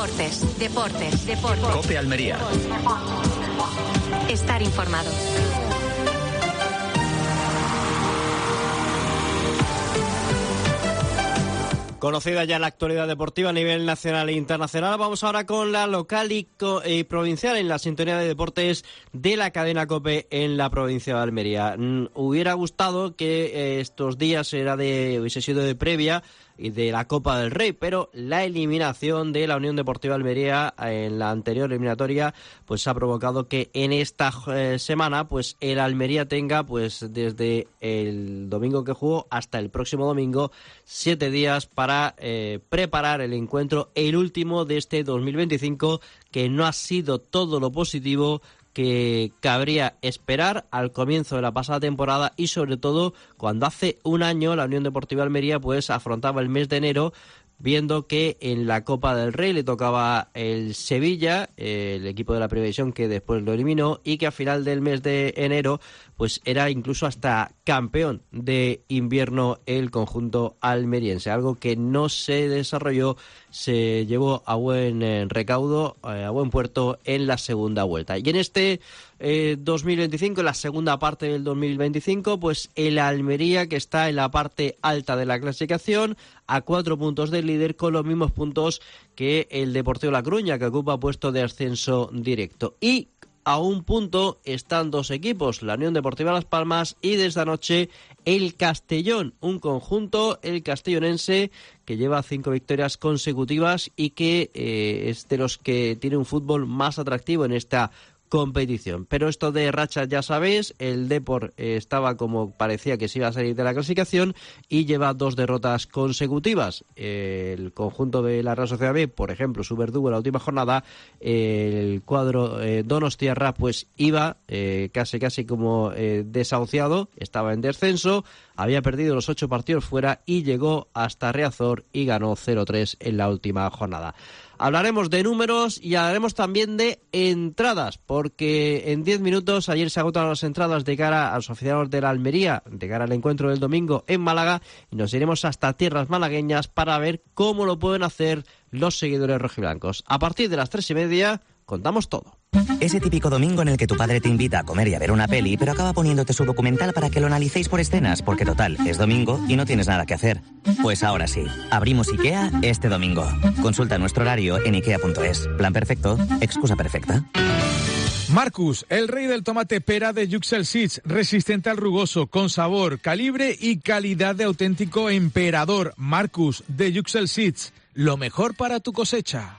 Deportes. COPE Almería. Estar informado. Conocida ya la actualidad deportiva a nivel nacional e internacional, vamos ahora con la local y provincial en la sintonía de deportes de la cadena COPE en la provincia de Almería. Hubiera gustado que estos días hubiese sido de previa y de la Copa del Rey, pero la eliminación de la Unión Deportiva Almería en la anterior eliminatoria pues ha provocado que en esta semana pues el Almería tenga pues desde el domingo que jugó hasta el próximo domingo 7 días para preparar el encuentro, el último de este 2025, que no ha sido todo lo positivo que cabría esperar al comienzo de la pasada temporada y sobre todo cuando hace un año la Unión Deportiva Almería pues afrontaba el mes de enero viendo que en la Copa del Rey le tocaba el Sevilla, el equipo de la Primera División que después lo eliminó, y que a final del mes de enero pues era incluso hasta campeón de invierno el conjunto almeriense, algo que no se desarrolló, se llevó a buen recaudo, a buen puerto en la segunda vuelta. Y en este 2025, en la segunda parte del 2025, pues el Almería, que está en la parte alta de la clasificación, a 4 puntos del líder, con los mismos puntos que el Deportivo La Coruña, que ocupa puesto de ascenso directo. Y a un punto están dos equipos, la Unión Deportiva Las Palmas y desde anoche el Castellón, un conjunto, el castellonense, que lleva 5 victorias consecutivas y que es de los que tiene un fútbol más atractivo en esta competición. Pero esto de rachas ya sabéis, el Depor estaba como parecía que se iba a salir de la clasificación y lleva 2 derrotas consecutivas. El conjunto de la Real Sociedad B, por ejemplo, su verdugo en la última jornada, el cuadro donostiarra pues iba casi como desahuciado, estaba en descenso, había perdido los 8 partidos fuera y llegó hasta Riazor y ganó 0-3 en la última jornada. Hablaremos de números y hablaremos también de entradas, porque en 10 minutos ayer se agotaron las entradas de cara a los aficionados de la Almería, de cara al encuentro del domingo en Málaga, y nos iremos hasta tierras malagueñas para ver cómo lo pueden hacer los seguidores rojiblancos. A partir de las 3:30 contamos todo. Ese típico domingo en el que tu padre te invita a comer y a ver una peli, pero acaba poniéndote su documental para que lo analicéis por escenas, porque total, es domingo y no tienes nada que hacer. Pues ahora sí, abrimos IKEA este domingo. Consulta nuestro horario en ikea.es. Plan perfecto, excusa perfecta. Marcus, el rey del tomate pera de Yüksel Seeds, resistente al rugoso, con sabor, calibre y calidad de auténtico emperador. Marcus, de Yüksel Seeds, lo mejor para tu cosecha.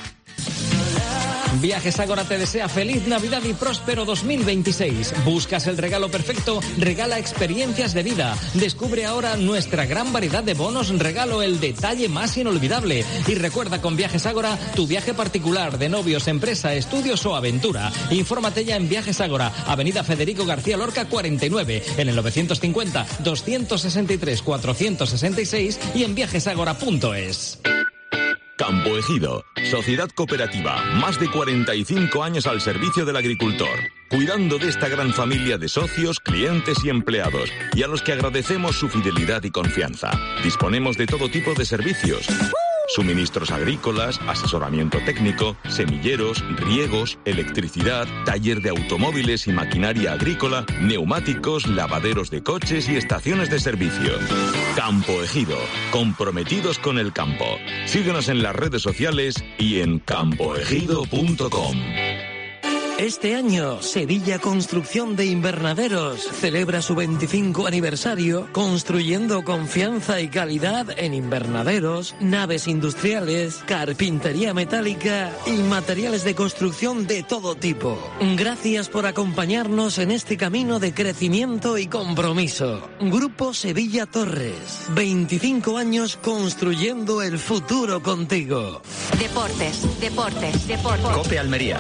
Viajes Ágora te desea feliz Navidad y próspero 2026. ¿Buscas el regalo perfecto? Regala experiencias de vida. Descubre ahora nuestra gran variedad de bonos regalo, el detalle más inolvidable. Y recuerda, con Viajes Ágora, tu viaje particular, de novios, empresa, estudios o aventura. Infórmate ya en Viajes Ágora, Avenida Federico García Lorca 49, en el 950 263 466 y en viajesagora.es. Campo Ejido, sociedad cooperativa, más de 45 años al servicio del agricultor, cuidando de esta gran familia de socios, clientes y empleados, y a los que agradecemos su fidelidad y confianza. Disponemos de todo tipo de servicios: suministros agrícolas, asesoramiento técnico, semilleros, riegos, electricidad, taller de automóviles y maquinaria agrícola, neumáticos, lavaderos de coches y estaciones de servicio. Campo Ejido, comprometidos con el campo. Síguenos en las redes sociales y en campoejido.com. Este año, Sevilla Construcción de Invernaderos celebra su 25 aniversario construyendo confianza y calidad en invernaderos, naves industriales, carpintería metálica y materiales de construcción de todo tipo. Gracias por acompañarnos en este camino de crecimiento y compromiso. Grupo Sevilla Torres, 25 años construyendo el futuro contigo. Deportes. COPE Almería.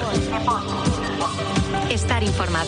Estar informado.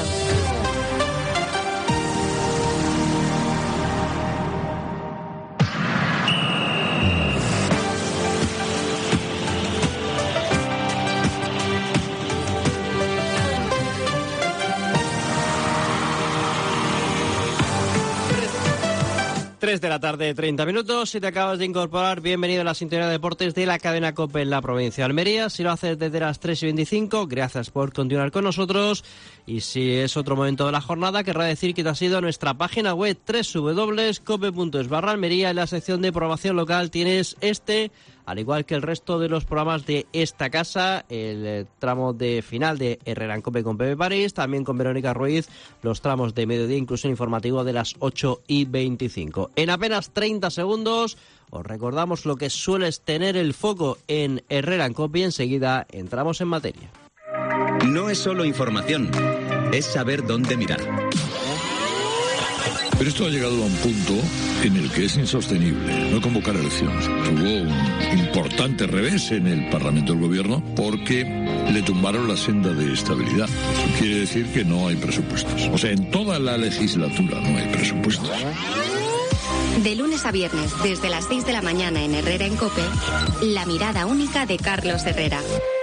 3 de la tarde, 30 minutos. Si te acabas de incorporar, bienvenido a la sintonía de deportes de la cadena COPE en la provincia de Almería. Si lo haces desde las 3:25, gracias por continuar con nosotros. Y si es otro momento de la jornada, querrá decir que te has ido a nuestra página web www.cope.es/Almería. En la sección de programación local tienes al igual que el resto de los programas de esta casa, el tramo de final de Herrera en COPE con Pepe París, también con Verónica Ruiz, los tramos de mediodía, incluso informativo de las 8:25. En apenas 30 segundos os recordamos lo que sueles tener el foco en Herrera en COPE y enseguida entramos en materia. No es solo información, es saber dónde mirar. Pero esto ha llegado a un punto en el que es insostenible no convocar elecciones. Tuvo un importante revés en el Parlamento del Gobierno porque le tumbaron la senda de estabilidad. Eso quiere decir que no hay presupuestos. O sea, en toda la legislatura no hay presupuestos. De lunes a viernes, desde las 6 de la mañana en Herrera en COPE, la mirada única de Carlos Herrera.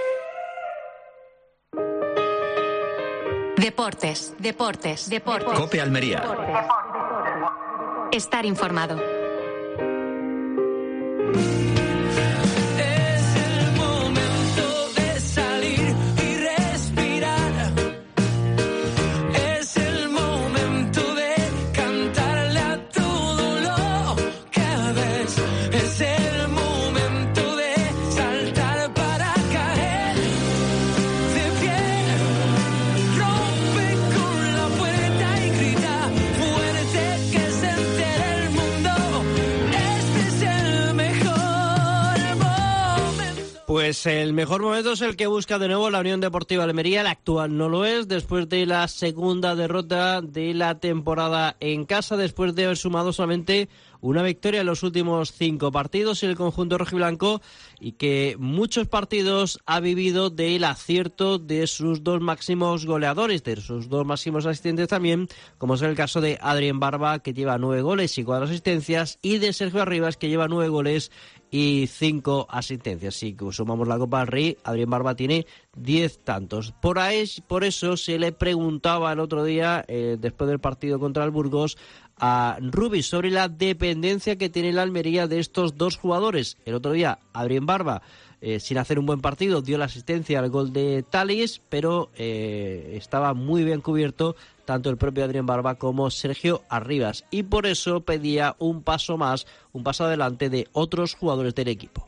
Deportes. COPE Almería. Estar informado. Pues el mejor momento es el que busca de nuevo la Unión Deportiva Almería. El actual no lo es, después de la segunda derrota de la temporada en casa, después de haber sumado solamente una victoria en los últimos 5 partidos en el conjunto rojiblanco, y que muchos partidos ha vivido del acierto de sus 2 máximos goleadores, de sus 2 máximos asistentes también, como es el caso de Adrián Barba, que lleva 9 goles y 4 asistencias, y de Sergio Arribas, que lleva 9 goles y 5 asistencias. Si sumamos la Copa del Rey, Adrián Barba tiene 10 tantos. Por eso se le preguntaba el otro día, después del partido contra el Burgos, a Rubi sobre la dependencia que tiene la Almería de estos 2 jugadores. El otro día, Adrián Barba, sin hacer un buen partido, dio la asistencia al gol de Talis, pero estaba muy bien cubierto tanto el propio Adrián Barba como Sergio Arribas, y por eso pedía un paso adelante de otros jugadores del equipo.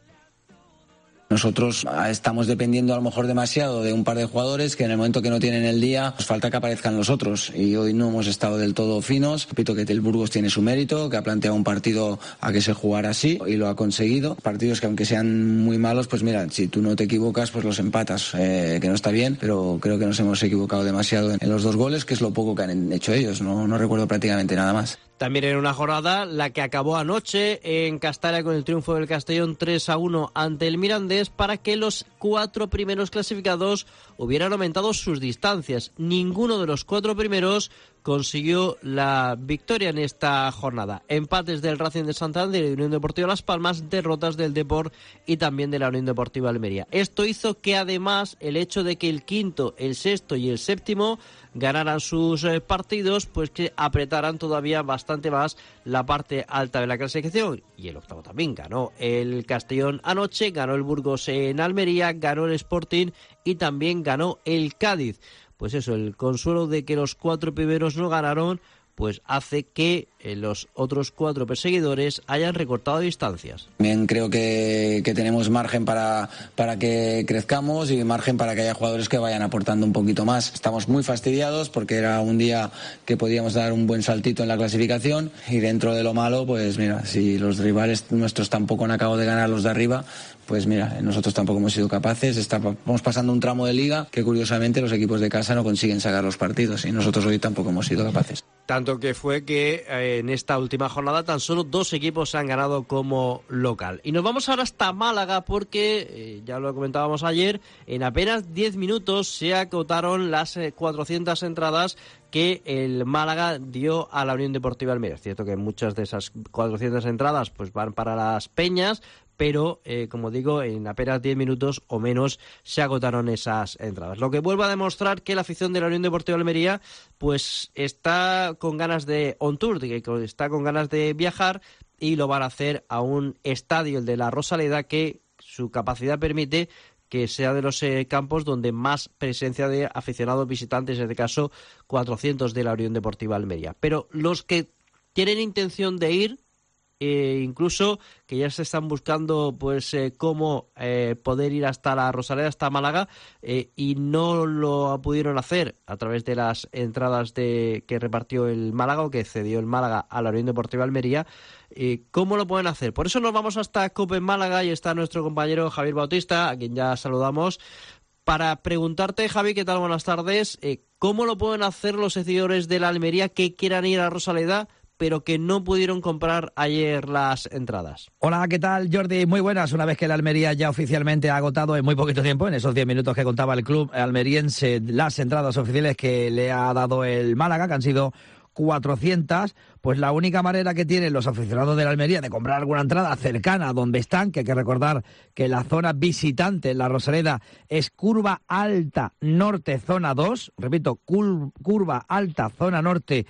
Nosotros estamos dependiendo a lo mejor demasiado de un par de jugadores que en el momento que no tienen el día nos falta que aparezcan los otros, y hoy no hemos estado del todo finos. Repito que el Burgos tiene su mérito, que ha planteado un partido a que se jugara así y lo ha conseguido. Partidos que aunque sean muy malos, pues mira, si tú no te equivocas pues los empatas, que no está bien, pero creo que nos hemos equivocado demasiado en los 2 goles, que es lo poco que han hecho ellos. No recuerdo prácticamente nada más. También en una jornada, la que acabó anoche en Castalia con el triunfo del Castellón 3-1 ante el Mirandés, para que los 4 primeros clasificados hubieran aumentado sus distancias. Ninguno de los 4 primeros consiguió la victoria en esta jornada. Empates del Racing de Santander y de Unión Deportiva Las Palmas, derrotas del Depor y también de la Unión Deportiva Almería. Esto hizo que además el hecho de que el quinto, el sexto y el séptimo ganaran sus partidos, pues que apretaran todavía bastante más la parte alta de la clasificación. Y el octavo también ganó el Castellón anoche, ganó el Burgos en Almería, ganó el Sporting y también ganó el Cádiz. Pues eso, el consuelo de que los 4 primeros no ganaron, pues hace que los otros 4 perseguidores hayan recortado distancias. También creo que tenemos margen para que crezcamos y margen para que haya jugadores que vayan aportando un poquito más. Estamos muy fastidiados porque era un día que podíamos dar un buen saltito en la clasificación, y dentro de lo malo, pues mira, si los rivales nuestros tampoco han acabado de ganar los de arriba, pues mira, nosotros tampoco hemos sido capaces. Estamos pasando un tramo de liga que curiosamente los equipos de casa no consiguen sacar los partidos, y nosotros hoy tampoco hemos sido capaces. Tanto que fue que en esta última jornada tan solo 2 equipos se han ganado como local. Y nos vamos ahora hasta Málaga porque, ya lo comentábamos ayer, en apenas 10 minutos se acotaron las 400 entradas que el Málaga dio a la Unión Deportiva Almería. Es cierto que muchas de esas 400 entradas pues van para las peñas, pero, como digo, en apenas 10 minutos o menos se agotaron esas entradas. Lo que vuelve a demostrar que la afición de la Unión Deportiva Almería pues está con ganas de on tour, que está con ganas de viajar, y lo van a hacer a un estadio, el de la Rosaleda, que su capacidad permite que sea de los campos donde más presencia de aficionados visitantes, en este caso 400 de la Unión Deportiva Almería. Pero los que tienen intención de ir, incluso que ya se están buscando pues cómo poder ir hasta la Rosaleda, hasta Málaga, y no lo pudieron hacer a través de las entradas que repartió el Málaga, o que cedió el Málaga a la Unión Deportiva Almería. ¿Cómo lo pueden hacer? Por eso nos vamos hasta COPE en Málaga, y está nuestro compañero Javier Bautista, a quien ya saludamos, para preguntarte, Javi, ¿qué tal? Buenas tardes. ¿Cómo lo pueden hacer los seguidores de la Almería que quieran ir a Rosaleda, pero que no pudieron comprar ayer las entradas? Hola, ¿qué tal, Jordi? Muy buenas. Una vez que la Almería ya oficialmente ha agotado en muy poquito tiempo, en esos 10 minutos que contaba el club almeriense, las entradas oficiales que le ha dado el Málaga, que han sido 400, pues la única manera que tienen los aficionados de la Almería de comprar alguna entrada cercana a donde están, que hay que recordar que la zona visitante en la Rosaleda es curva alta norte zona 2, repito, curva alta zona norte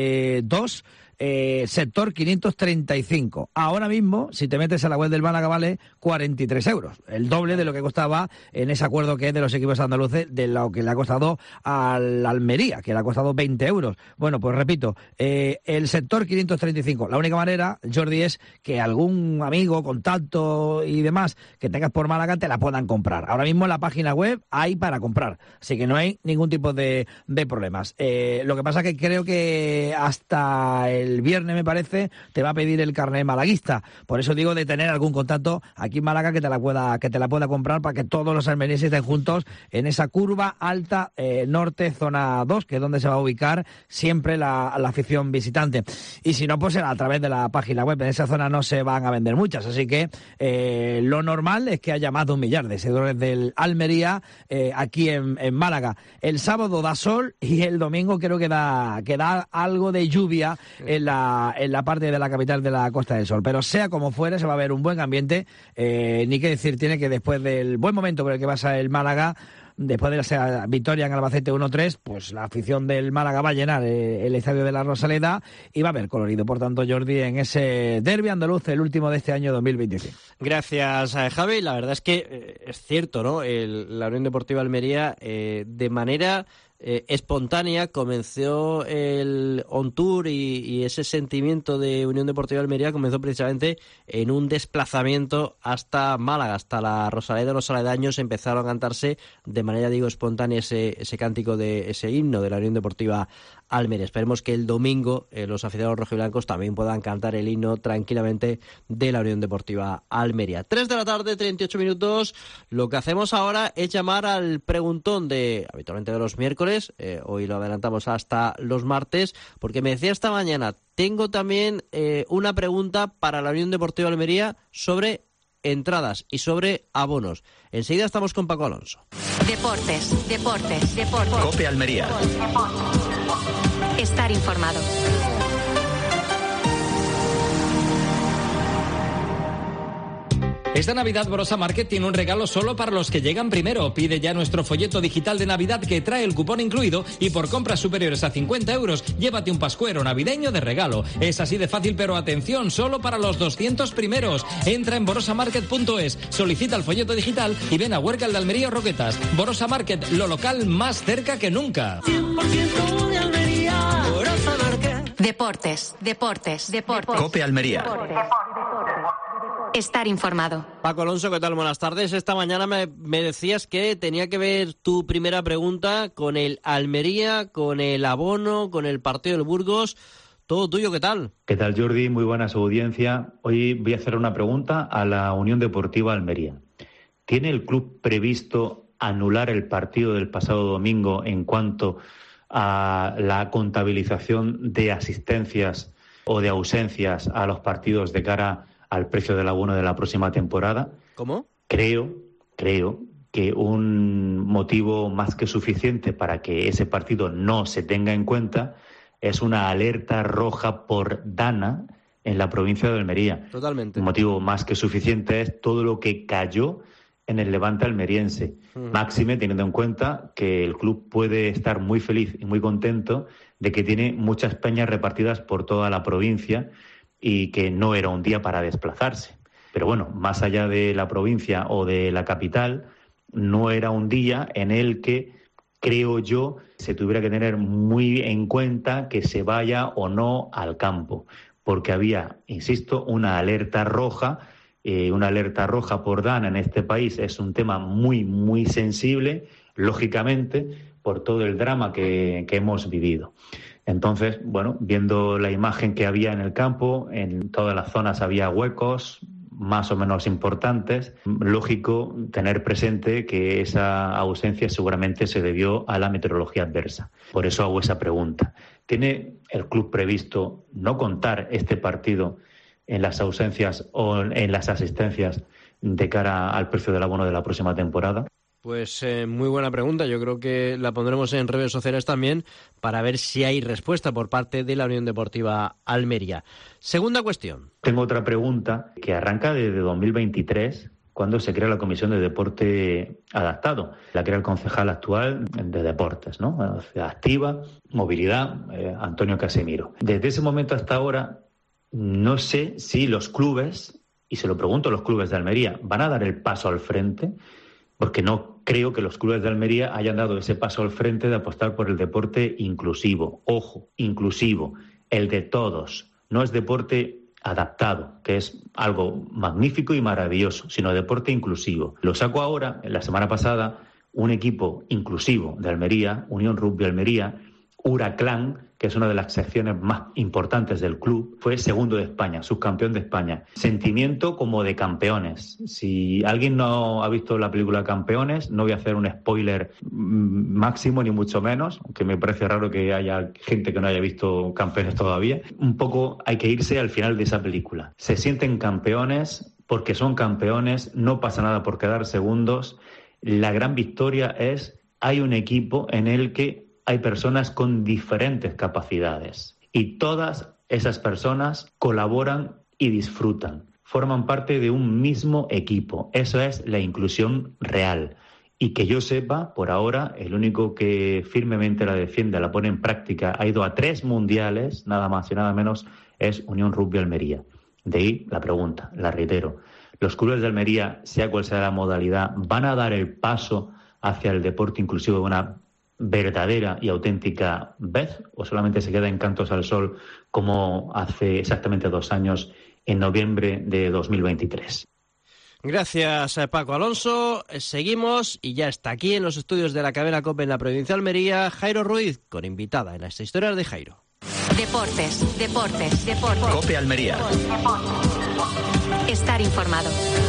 2, sector 535. Ahora mismo, si te metes a la web del Málaga, vale 43 euros, el doble de lo que costaba en ese acuerdo que es de los equipos andaluces, de lo que le ha costado a la Almería, que le ha costado 20 euros. Bueno, pues repito, el sector 535. La única manera, Jordi, es que algún amigo, contacto y demás que tengas por Málaga te la puedan comprar. Ahora mismo en la página web hay para comprar, así que no hay ningún tipo de problemas. Lo que pasa es que creo que hasta el viernes, me parece, te va a pedir el carnet malaguista. Por eso digo de tener algún contacto aquí en Málaga que te la pueda comprar, para que todos los almerienses estén juntos en esa curva alta norte zona 2, que es donde se va a ubicar siempre la afición visitante. Y si no, pues será a través de la página web. En esa zona no se van a vender muchas, así que lo normal es que haya más de 1 millar de seguidores del Almería aquí en Málaga. El sábado da sol y el domingo creo que da algo de lluvia en la parte de la capital de la Costa del Sol. Pero sea como fuere, se va a ver un buen ambiente. Ni qué decir tiene que después del buen momento por el que pasa el Málaga, después de esa victoria en Albacete 1-3, pues la afición del Málaga va a llenar el estadio de la Rosaleda y va a haber colorido, por tanto, Jordi, en ese derbi andaluz, el último de este año 2025. Gracias, Javi. La verdad es que es cierto, ¿no? La Unión Deportiva Almería, de manera espontánea, comenzó el on tour, y ese sentimiento de Unión Deportiva Almería comenzó precisamente en un desplazamiento hasta Málaga, hasta la Rosaleda. Los aledaños empezaron a cantarse de manera, espontánea ese cántico, de ese himno de la Unión Deportiva Almería. Esperemos que el domingo los aficionados rojiblancos también puedan cantar el himno tranquilamente de la Unión Deportiva Almería. 3 de la tarde, 38 minutos. Lo que hacemos ahora es llamar al preguntón habitualmente de los miércoles. Hoy lo adelantamos hasta los martes, porque me decía esta mañana, tengo también una pregunta para la Unión Deportiva Almería sobre entradas y sobre abonos. Enseguida estamos con Paco Alonso. Deportes. COPE Almería. Estar informado. Esta Navidad Borosa Market tiene un regalo solo para los que llegan primero. Pide ya nuestro folleto digital de Navidad, que trae el cupón incluido, y por compras superiores a 50 euros llévate un pascuero navideño de regalo. Es así de fácil, pero atención, solo para los 200 primeros. Entra en borosamarket.es, solicita el folleto digital y ven a Huércal de Almería o Roquetas. Borosa Market, lo local más cerca que nunca. 100% de Almería. Borosa Market. Deportes. COPE Almería. Estar informado. Paco Alonso, ¿qué tal? Buenas tardes. Esta mañana me decías que tenía que ver tu primera pregunta con el Almería, con el abono, con el partido del Burgos. Todo tuyo, ¿qué tal? ¿Qué tal, Jordi? Muy buena su audiencia. Hoy voy a hacer una pregunta a la Unión Deportiva Almería. ¿Tiene el club previsto anular el partido del pasado domingo en cuanto a la contabilización de asistencias o de ausencias a los partidos de cara al precio del abono de la próxima temporada? ¿Cómo? Creo que un motivo más que suficiente para que ese partido no se tenga en cuenta es una alerta roja por Dana en la provincia de Almería. Totalmente. Un motivo más que suficiente es todo lo que cayó en el Levante almeriense. Máxime, teniendo en cuenta que el club puede estar muy feliz y muy contento de que tiene muchas peñas repartidas por toda la provincia y que no era un día para desplazarse. Pero bueno, más allá de la provincia o de la capital, no era un día en el que, creo yo, se tuviera que tener muy en cuenta que se vaya o no al campo, porque había, insisto, una alerta roja por DANA en este país. Es un tema muy, muy sensible, lógicamente, por todo el drama que hemos vivido. Entonces, bueno, viendo la imagen que había en el campo, en todas las zonas había huecos más o menos importantes, lógico tener presente que esa ausencia seguramente se debió a la meteorología adversa. Por eso hago esa pregunta. ¿Tiene el club previsto no contar este partido en las ausencias o en las asistencias de cara al precio del abono de la próxima temporada? Pues muy buena pregunta. Yo creo que la pondremos en redes sociales también para ver si hay respuesta por parte de la Unión Deportiva Almería. Segunda cuestión. Tengo otra pregunta que arranca desde 2023, cuando se crea la Comisión de Deporte Adaptado. La crea el concejal actual de Deportes, ¿no? Activa, Movilidad, Antonio Casemiro. Desde ese momento hasta ahora, no sé si los clubes, y se lo pregunto a los clubes de Almería, van a dar el paso al frente, porque no creo que los clubes de Almería hayan dado ese paso al frente de apostar por el deporte inclusivo. Ojo, inclusivo, el de todos. No es deporte adaptado, que es algo magnífico y maravilloso, sino deporte inclusivo. Lo saco ahora, la semana pasada, un equipo inclusivo de Almería, Unión Rugby Almería, Huracán, que es una de las secciones más importantes del club, fue segundo de España, subcampeón de España. Sentimiento como de campeones. Si alguien no ha visto la película Campeones, no voy a hacer un spoiler máximo, ni mucho menos, aunque me parece raro que haya gente que no haya visto Campeones todavía. Un poco hay que irse al final de esa película. Se sienten campeones porque son campeones, no pasa nada por quedar segundos. La gran victoria es, hay un equipo en el que hay personas con diferentes capacidades y todas esas personas colaboran y disfrutan, forman parte de un mismo equipo. Eso es la inclusión real. Y que yo sepa, por ahora, el único que firmemente la defiende, la pone en práctica, ha ido a 3 mundiales, nada más y nada menos, es Unión Rugby Almería. De ahí la pregunta, la reitero. ¿Los clubes de Almería, sea cual sea la modalidad, van a dar el paso hacia el deporte inclusivo de una verdadera y auténtica vez, o solamente se queda en cantos al sol como hace exactamente 2 años, en noviembre de 2023? Gracias, Paco Alonso. Seguimos y ya está aquí en los estudios de la cadena COPE en la provincia de Almería, Jairo Ruiz, con invitada en las historias de Jairo. Deportes. COPE Almería. Estar informado.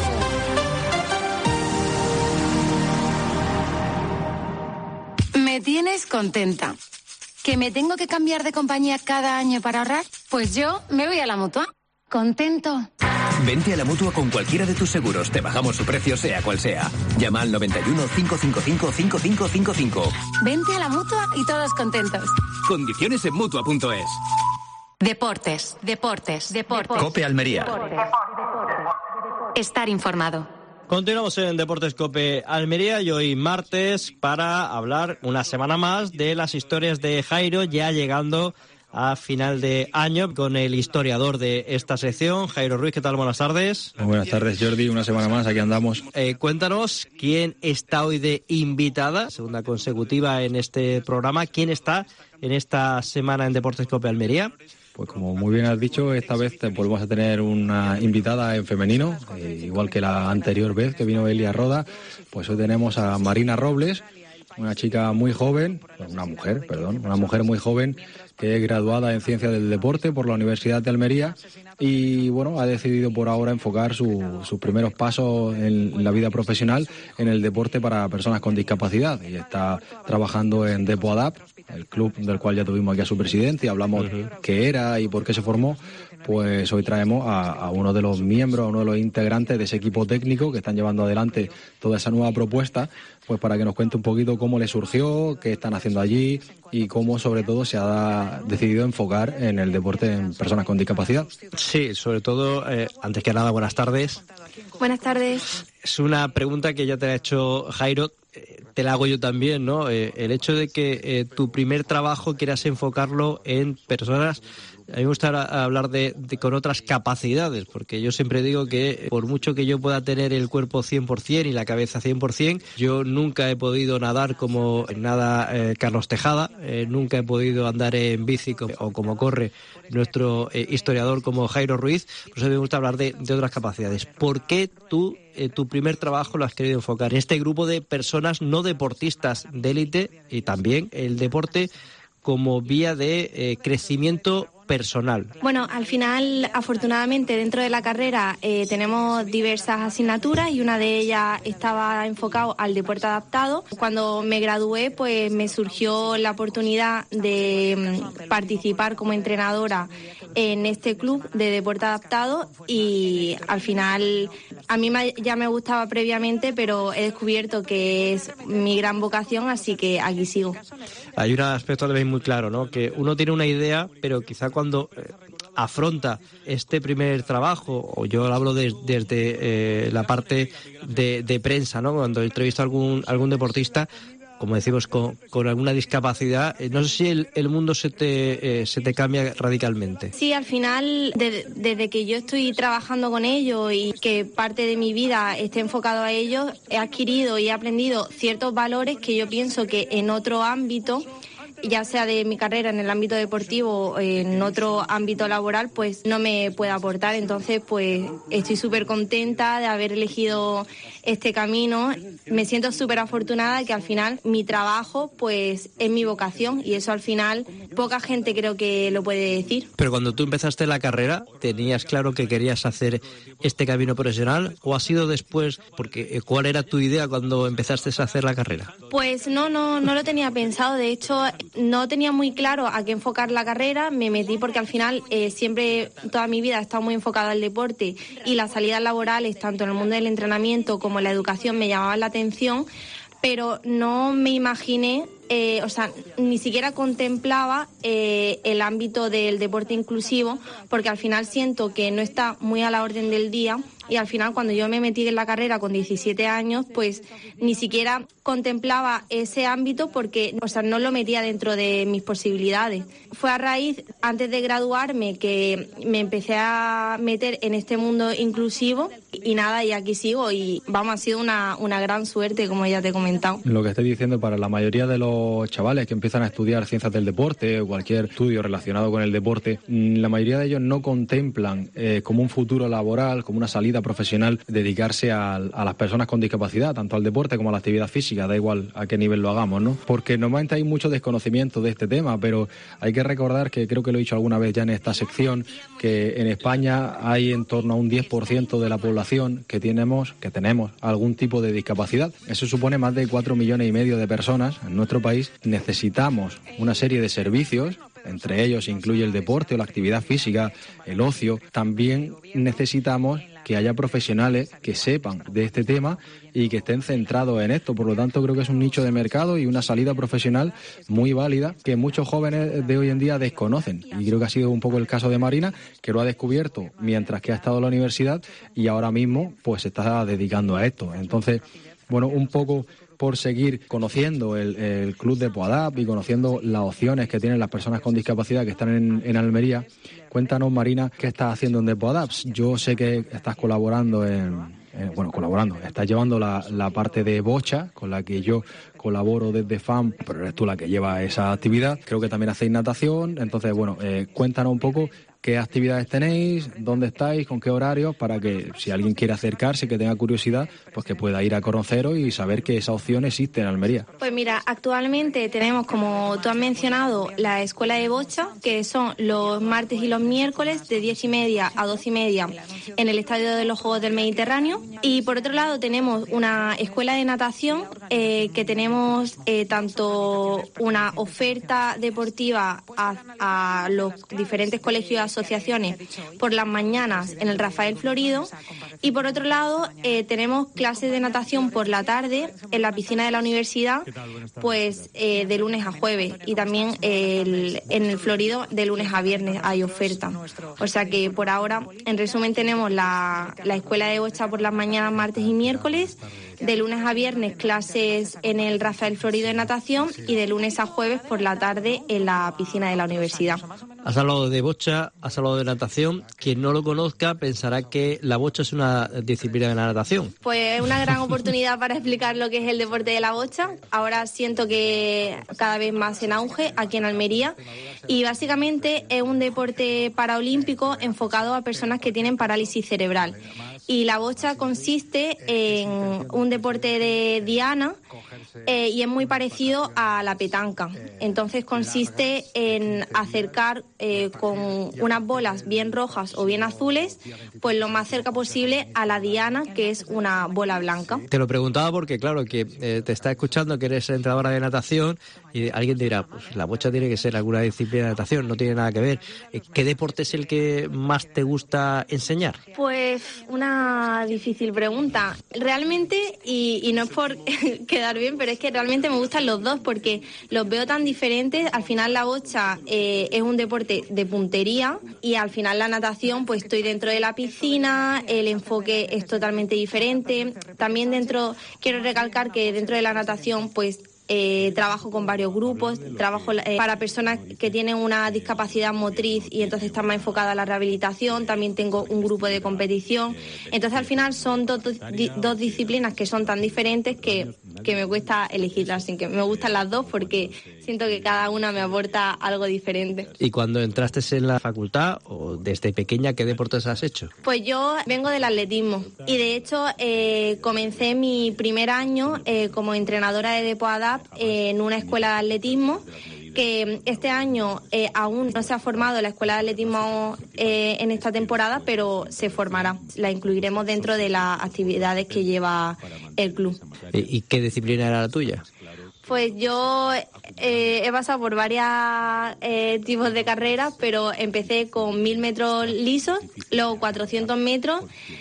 Me tienes contenta. ¿Que me tengo que cambiar de compañía cada año para ahorrar? Pues yo me voy a la Mutua. ¿Contento? Vente a la Mutua con cualquiera de tus seguros. Te bajamos su precio sea cual sea. Llama al 91 555 5555. Vente a la Mutua y todos contentos. Condiciones en Mutua.es. Deportes. COPE Almería. Estar informado. Continuamos en Deportes COPE Almería y hoy martes para hablar una semana más de las historias de Jairo, ya llegando a final de año con el historiador de esta sección, Jairo Ruiz. ¿Qué tal? Buenas tardes. Muy buenas tardes, Jordi. Una semana más, aquí andamos. Cuéntanos quién está hoy de invitada, segunda consecutiva en este programa. ¿Quién está en esta semana en Deportes COPE Almería? Pues como muy bien has dicho, esta vez volvemos a tener una invitada en femenino, igual que la anterior vez que vino Elia Roda. Pues hoy tenemos a Marina Robles, una chica muy joven, una mujer muy joven, que es graduada en Ciencias del Deporte por la Universidad de Almería y bueno, ha decidido por ahora enfocar sus primeros pasos en la vida profesional en el deporte para personas con discapacidad y está trabajando en Depo Adapt, el club del cual ya tuvimos aquí a su presidente y hablamos qué era y por qué se formó. pues hoy traemos a uno de los miembros, a uno de los integrantes de ese equipo técnico que están llevando adelante toda esa nueva propuesta, pues para que nos cuente un poquito cómo le surgió, qué están haciendo allí y cómo sobre todo se ha decidido enfocar en el deporte en personas con discapacidad. Sí, sobre todo, antes que nada, buenas tardes. Buenas tardes. Es una pregunta que ya te ha hecho Jairo, te la hago yo también, ¿no? El hecho de que tu primer trabajo quieras enfocarlo en personas. A mí me gusta hablar de con otras capacidades, porque yo siempre digo que por mucho que yo pueda tener el cuerpo 100% y la cabeza 100%, yo nunca he podido nadar como nada Carlos Tejada, nunca he podido andar en bici o como corre nuestro historiador como Jairo Ruiz. Por eso me gusta hablar de otras capacidades. ¿Por qué tú tu primer trabajo lo has querido enfocar en este grupo de personas no deportistas de élite y también el deporte como vía de crecimiento personal? Bueno, al final, afortunadamente, dentro de la carrera tenemos diversas asignaturas y una de ellas estaba enfocado al deporte adaptado. Cuando me gradué, pues me surgió la oportunidad de participar como entrenadora en este club de deporte adaptado y al final a mí ya me gustaba previamente, pero he descubierto que es mi gran vocación, así que aquí sigo. Hay un aspecto también muy claro, ¿no? Que uno tiene una idea, pero quizá cuando afronta este primer trabajo, o yo hablo desde la parte de prensa, ¿no? Cuando entrevisto a algún deportista, como decimos, con alguna discapacidad, no sé si el mundo se te cambia radicalmente. Sí, al final, desde que yo estoy trabajando con ellos y que parte de mi vida esté enfocado a ellos, he adquirido y he aprendido ciertos valores que yo pienso que en otro ámbito, ya sea de mi carrera en el ámbito deportivo o en otro ámbito laboral, pues no me puede aportar. Entonces, pues estoy súper contenta de haber elegido este camino. Me siento súper afortunada que al final mi trabajo pues es mi vocación y eso al final poca gente creo que lo puede decir. Pero cuando tú empezaste la carrera, ¿tenías claro que querías hacer este camino profesional o ha sido después? Porque ¿cuál era tu idea cuando empezaste a hacer la carrera? Pues no lo tenía pensado. De hecho, no tenía muy claro a qué enfocar la carrera. Me metí porque al final siempre, toda mi vida he estado muy enfocada al deporte y las salidas laborales, tanto en el mundo del entrenamiento como en la educación, me llamaban la atención, pero no me imaginé, ni siquiera contemplaba el ámbito del deporte inclusivo, porque al final siento que no está muy a la orden del día. Y al final, cuando yo me metí en la carrera con 17 años, pues ni siquiera contemplaba ese ámbito porque, no lo metía dentro de mis posibilidades. Fue a raíz, antes de graduarme, que me empecé a meter en este mundo inclusivo y nada, y aquí sigo. Y vamos, ha sido una gran suerte, como ya te he comentado. Lo que estoy diciendo, para la mayoría de los chavales que empiezan a estudiar ciencias del deporte o cualquier estudio relacionado con el deporte, la mayoría de ellos no contemplan como un futuro laboral, como una salida profesional, dedicarse a las personas con discapacidad, tanto al deporte como a la actividad física, da igual a qué nivel lo hagamos, ¿no? Porque normalmente hay mucho desconocimiento de este tema, pero hay que recordar que creo que lo he dicho alguna vez ya en esta sección, que en España hay en torno a un 10% de la población que tenemos algún tipo de discapacidad. Eso supone más de 4,5 millones de personas en nuestro país. Necesitamos una serie de servicios, entre ellos incluye el deporte o la actividad física, el ocio. También necesitamos que haya profesionales que sepan de este tema y que estén centrados en esto. Por lo tanto, creo que es un nicho de mercado y una salida profesional muy válida que muchos jóvenes de hoy en día desconocen. Y creo que ha sido un poco el caso de Marina, que lo ha descubierto mientras que ha estado en la universidad y ahora mismo pues se está dedicando a esto. Entonces, bueno, un poco por seguir conociendo el club de Poadap y conociendo las opciones que tienen las personas con discapacidad que están en Almería. Cuéntanos, Marina, ¿qué estás haciendo en Poadap? Yo sé que estás colaborando estás llevando la parte de bocha, con la que yo colaboro desde FAM, pero eres tú la que lleva esa actividad. Creo que también hacéis natación. Entonces, cuéntanos un poco qué actividades tenéis, dónde estáis, con qué horarios, para que si alguien quiere acercarse, que tenga curiosidad, pues que pueda ir a conoceros y saber que esa opción existe en Almería. Pues mira, actualmente tenemos, como tú has mencionado, la escuela de bocha, que son los martes y los miércoles de 10:30 a 12:30 en el Estadio de los Juegos del Mediterráneo. Y por otro lado tenemos una escuela de natación que tenemos tanto una oferta deportiva a los diferentes colegios asociaciones por las mañanas en el Rafael Florido, y por otro lado tenemos clases de natación por la tarde en la piscina de la universidad, pues de lunes a jueves, y también en el Florido de lunes a viernes hay oferta. O sea que por ahora, en resumen, tenemos la escuela de bocha por las mañanas, martes y miércoles, de lunes a viernes clases en el Rafael Florido de natación y de lunes a jueves por la tarde en la piscina de la universidad. Has hablado de bocha, has hablado de natación. Quien no lo conozca pensará que la bocha es una disciplina de la natación. Pues es una gran oportunidad para explicar lo que es el deporte de la bocha. Ahora siento que cada vez más en auge aquí en Almería, y básicamente es un deporte paraolímpico enfocado a personas que tienen parálisis cerebral. Y la bocha consiste en un deporte de diana y es muy parecido a la petanca. Entonces consiste en acercar con unas bolas bien rojas o bien azules, pues lo más cerca posible a la diana, que es una bola blanca. Te lo preguntaba porque, claro, que te está escuchando que eres entrenadora de natación y alguien te dirá, pues la bocha tiene que ser alguna disciplina de natación, no tiene nada que ver. ¿Qué deporte es el que más te gusta enseñar? Pues una difícil pregunta. Realmente, y no es por quedar bien, pero es que realmente me gustan los dos porque los veo tan diferentes. Al final la bocha es un deporte de puntería y al final la natación, pues estoy dentro de la piscina, el enfoque es totalmente diferente. También quiero recalcar que dentro de la natación, pues trabajo con varios grupos, trabajo para personas que tienen una discapacidad motriz y entonces están más enfocadas a la rehabilitación. También tengo un grupo de competición. Entonces al final son dos disciplinas que son tan diferentes que me cuesta elegirlas, así que me gustan las dos porque siento que cada una me aporta algo diferente. ¿Y cuando entraste en la facultad o desde pequeña qué deportes has hecho? Pues yo vengo del atletismo y de hecho comencé mi primer año como entrenadora de Depoadap en una escuela de atletismo, que este año aún no se ha formado la escuela de atletismo en esta temporada, pero se formará. La incluiremos dentro de las actividades que lleva el club. ¿Y qué disciplina era la tuya? Pues yo he pasado por varios tipos de carreras, pero empecé con 1000 metros lisos, luego 400 metros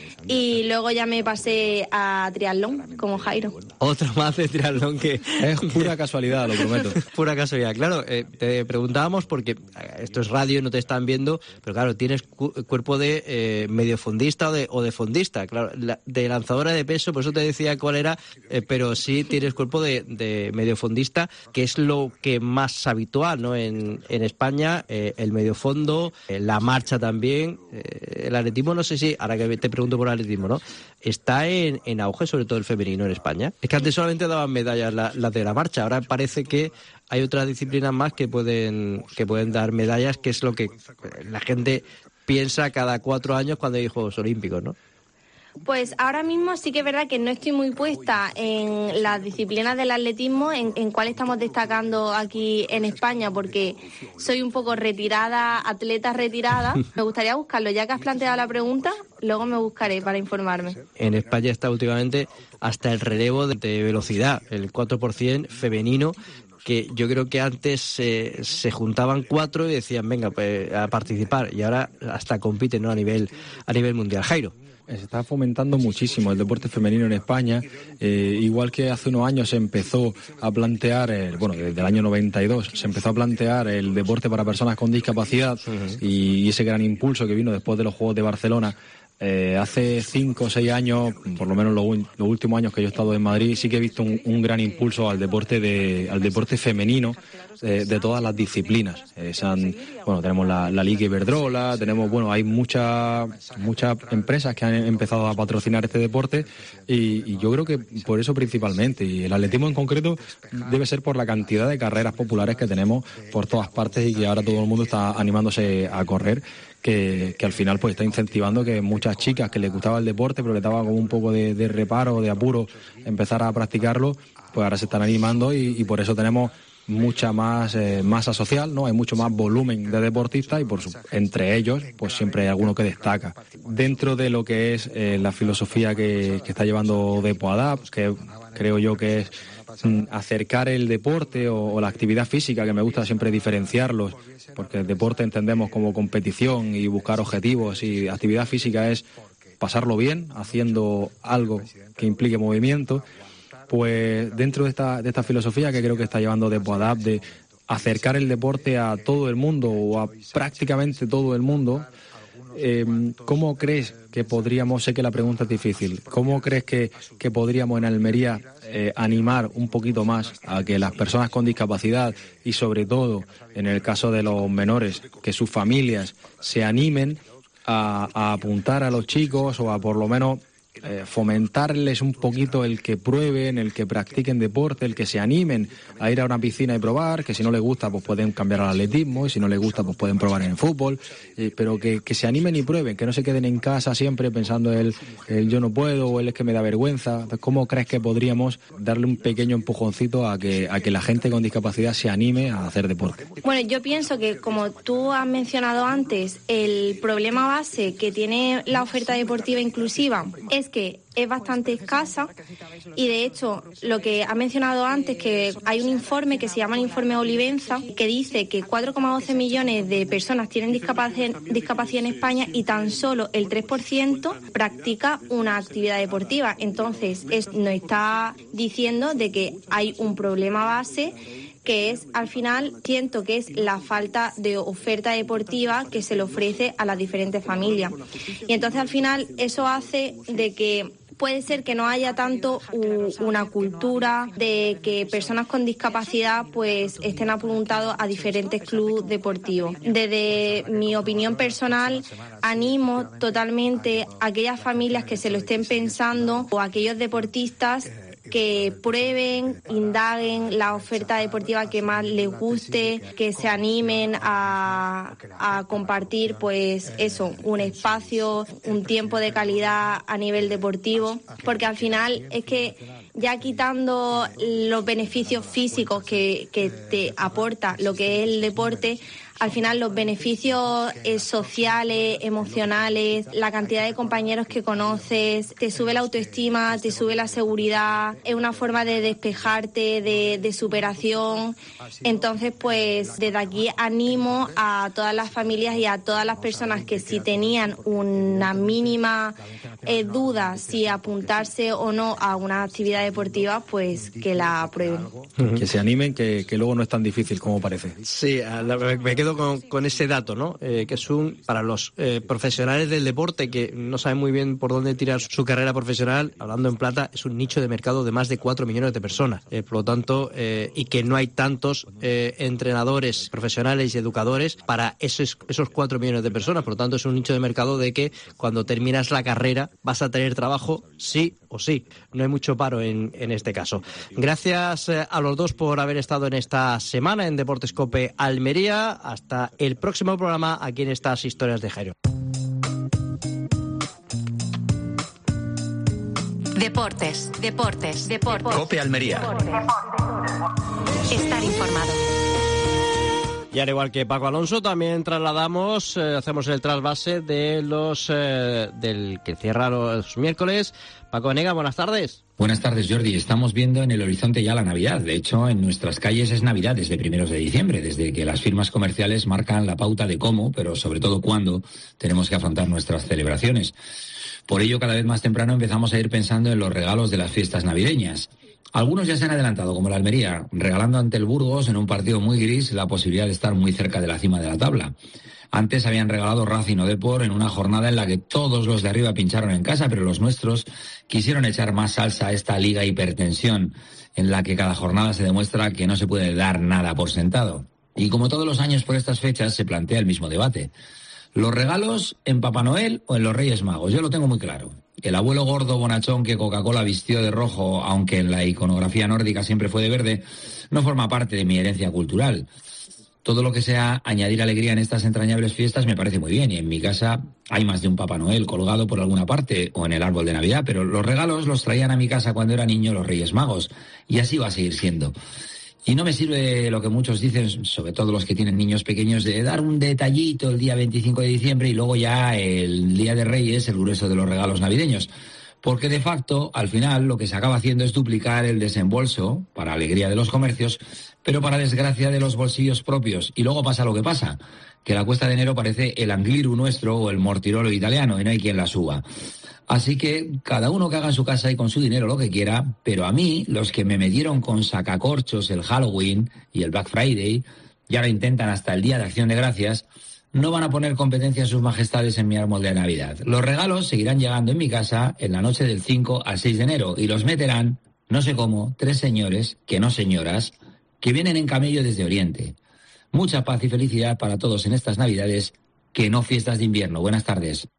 y luego ya me pasé a triatlón, como Jairo. Otro más de triatlón que... Es pura casualidad, lo prometo. Pura casualidad, claro. Te preguntábamos porque esto es radio y no te están viendo, pero claro, tienes cuerpo de mediofondista o de fondista. Claro, de lanzadora de peso, por eso te decía cuál era, pero sí tienes cuerpo de mediofondista, que es lo que más habitual, ¿no? En España, el mediofondo, la marcha también, el atletismo, no sé si, ahora que te pregunto por atletismo, ¿no? Está en auge, sobre todo el femenino en España. Es que antes solamente daban medallas las de la marcha, ahora parece que hay otras disciplinas más que pueden dar medallas, que es lo que la gente piensa cada 4 años cuando hay Juegos Olímpicos, ¿no? Pues ahora mismo sí que es verdad que no estoy muy puesta en las disciplinas del atletismo, en cuál estamos destacando aquí en España, porque soy un poco atleta retirada. Me gustaría buscarlo, ya que has planteado la pregunta, luego me buscaré para informarme. En España está últimamente hasta el relevo de velocidad, el 4% femenino, que yo creo que antes se juntaban 4 y decían, venga, pues, a participar, y ahora hasta compiten, ¿no? a nivel mundial. Jairo. Se está fomentando muchísimo el deporte femenino en España, igual que hace unos años se empezó a plantear, desde el año 92, se empezó a plantear el deporte para personas con discapacidad y ese gran impulso que vino después de los Juegos de Barcelona. Hace 5 o 6 años, por lo menos los últimos años que yo he estado en Madrid, sí que he visto un gran impulso al deporte femenino de todas las disciplinas. Tenemos la Liga Iberdrola, hay muchas empresas que han empezado a patrocinar este deporte y yo creo que por eso principalmente, y el atletismo en concreto debe ser por la cantidad de carreras populares que tenemos por todas partes y que ahora todo el mundo está animándose a correr. Que al final pues está incentivando que muchas chicas que les gustaba el deporte pero les daba como un poco de reparo, de apuro empezar a practicarlo, pues ahora se están animando y por eso tenemos mucha más masa social, ¿no? Hay mucho más volumen de deportistas y entre ellos pues siempre hay alguno que destaca. Dentro de lo que es la filosofía que está llevando Depoadapt, que creo yo que es acercar el deporte o la actividad física, que me gusta siempre diferenciarlos, porque el deporte entendemos como competición y buscar objetivos, y actividad física es pasarlo bien haciendo algo que implique movimiento. Pues dentro de esta filosofía que creo que está llevando Depoadapt, de acercar el deporte a todo el mundo o a prácticamente todo el mundo, ¿cómo crees que podríamos, sé que la pregunta es difícil, cómo crees que podríamos en Almería animar un poquito más a que las personas con discapacidad y sobre todo en el caso de los menores, que sus familias se animen a apuntar a los chicos o a por lo menos fomentarles un poquito el que prueben, el que practiquen deporte, el que se animen a ir a una piscina y probar, que si no les gusta pues pueden cambiar al atletismo y si no les gusta pues pueden probar en el fútbol, pero que se animen y prueben, que no se queden en casa siempre pensando el yo no puedo o el es que me da vergüenza. ¿Cómo crees que podríamos darle un pequeño empujoncito a que la gente con discapacidad se anime a hacer deporte? Bueno, yo pienso que, como tú has mencionado antes, el problema base que tiene la oferta deportiva inclusiva es que es bastante escasa y, de hecho, lo que ha mencionado antes, que hay un informe que se llama el informe Olivenza, que dice que 4,12 millones de personas tienen discapacidad en España y tan solo el 3% practica una actividad deportiva. Entonces, nos está diciendo de que hay un problema base, que es, al final, siento que es la falta de oferta deportiva que se le ofrece a las diferentes familias. Y entonces, al final, eso hace de que puede ser que no haya tanto una cultura de que personas con discapacidad pues estén apuntados a diferentes clubes deportivos. Desde mi opinión personal, animo totalmente a aquellas familias que se lo estén pensando o a aquellos deportistas que prueben, indaguen la oferta deportiva que más les guste, que se animen a compartir, pues eso, un espacio, un tiempo de calidad a nivel deportivo, porque al final es que ya quitando los beneficios físicos que te aporta lo que es el deporte, al final los beneficios sociales, emocionales, la cantidad de compañeros que conoces, te sube la autoestima, te sube la seguridad, es una forma de despejarte, de superación. Entonces, pues desde aquí animo a todas las familias y a todas las personas que si tenían una mínima duda si apuntarse o no a una actividad deportiva, pues que la aprueben. Que se animen, que luego no es tan difícil como parece. Sí, me quedo con ese dato, ¿no? Que es para los profesionales del deporte que no saben muy bien por dónde tirar su carrera profesional, hablando en plata, es un nicho de mercado de más de 4 millones de personas. Por lo tanto, y que no hay tantos entrenadores profesionales y educadores para esos 4 millones de personas. Por lo tanto, es un nicho de mercado de que cuando terminas la carrera vas a tener trabajo sí o sí. No hay mucho paro en este caso. Gracias a los dos por haber estado en esta semana en Deportes COPE Almería. Hasta el próximo programa aquí en estas historias de Jairo. Deportes. COPE Almería. Estar informado. Y al igual que Paco Alonso, también trasladamos, hacemos el trasvase de del que cierra los miércoles. Paco Venega, buenas tardes. Buenas tardes, Jordi. Estamos viendo en el horizonte ya la Navidad. De hecho, en nuestras calles es Navidad desde primeros de diciembre, desde que las firmas comerciales marcan la pauta de cómo, pero sobre todo cuándo, tenemos que afrontar nuestras celebraciones. Por ello, cada vez más temprano empezamos a ir pensando en los regalos de las fiestas navideñas. Algunos ya se han adelantado, como la Almería, regalando ante el Burgos, en un partido muy gris, la posibilidad de estar muy cerca de la cima de la tabla. Antes habían regalado Racing o Depor en una jornada en la que todos los de arriba pincharon en casa, pero los nuestros quisieron echar más salsa a esta liga hipertensión, en la que cada jornada se demuestra que no se puede dar nada por sentado. Y como todos los años por estas fechas se plantea el mismo debate. ¿Los regalos en Papá Noel o en los Reyes Magos? Yo lo tengo muy claro. El abuelo gordo bonachón que Coca-Cola vistió de rojo, aunque en la iconografía nórdica siempre fue de verde, no forma parte de mi herencia cultural. Todo lo que sea añadir alegría en estas entrañables fiestas me parece muy bien, y en mi casa hay más de un Papá Noel colgado por alguna parte o en el árbol de Navidad, pero los regalos los traían a mi casa cuando era niño los Reyes Magos, y así va a seguir siendo. Y no me sirve lo que muchos dicen, sobre todo los que tienen niños pequeños, de dar un detallito el día 25 de diciembre y luego ya el Día de Reyes, el grueso de los regalos navideños. Porque de facto, al final, lo que se acaba haciendo es duplicar el desembolso, para alegría de los comercios, pero para desgracia de los bolsillos propios. Y luego pasa lo que pasa, que la cuesta de enero parece el Angliru nuestro o el Mortirolo italiano y no hay quien la suba. Así que cada uno que haga en su casa y con su dinero lo que quiera, pero a mí, los que me metieron con sacacorchos el Halloween y el Black Friday, y ahora intentan hasta el Día de Acción de Gracias, no van a poner competencia a sus majestades en mi árbol de Navidad. Los regalos seguirán llegando en mi casa en la noche del 5 al 6 de enero y los meterán, no sé cómo, 3 señores, que no señoras, que vienen en camello desde Oriente. Mucha paz y felicidad para todos en estas Navidades, que no fiestas de invierno. Buenas tardes.